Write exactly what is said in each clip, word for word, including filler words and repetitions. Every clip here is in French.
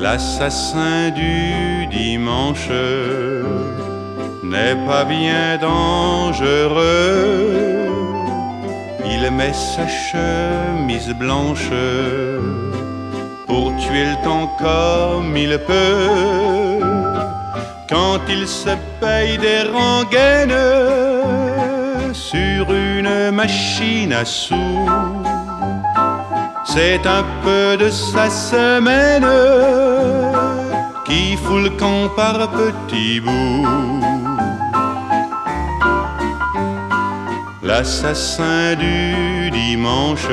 L'assassin du dimanche n'est pas bien dangereux. Il met sa chemise blanche pour tuer le temps comme il peut. Quand il se paye des rengaines sur une machine à sous, c'est un peu de sa semaine qui fout le camp par petits bouts. L'assassin du dimanche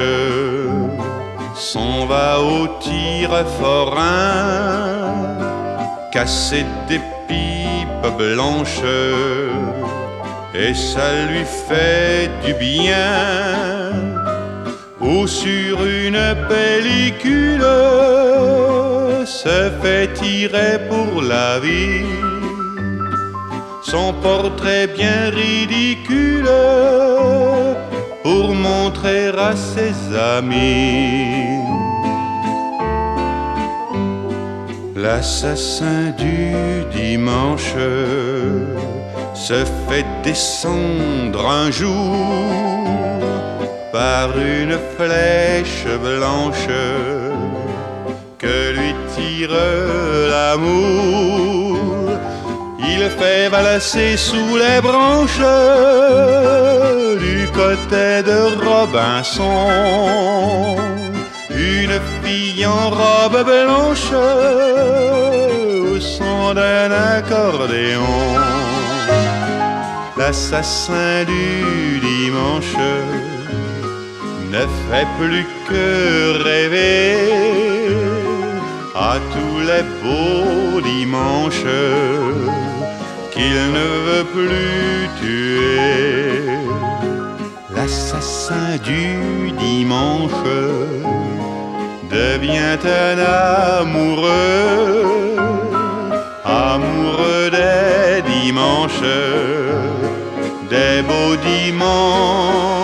s'en va au tir forain, casser des pipes blanches, et ça lui fait du bien. Ou sur une pellicule se fait tirer pour la vie son portrait bien ridicule pour montrer à ses amis. L'assassin du dimanche se fait descendre un jour par une flèche blanche que lui tire l'amour. Il fait valser sous les branches du côté de Robinson une fille en robe blanche au son d'un accordéon. L'assassin du dimanche ne fait plus que rêver à tous les beaux dimanches qu'il ne veut plus tuer. L'assassin du dimanche devient un amoureux, amoureux des dimanches, des beaux dimanches.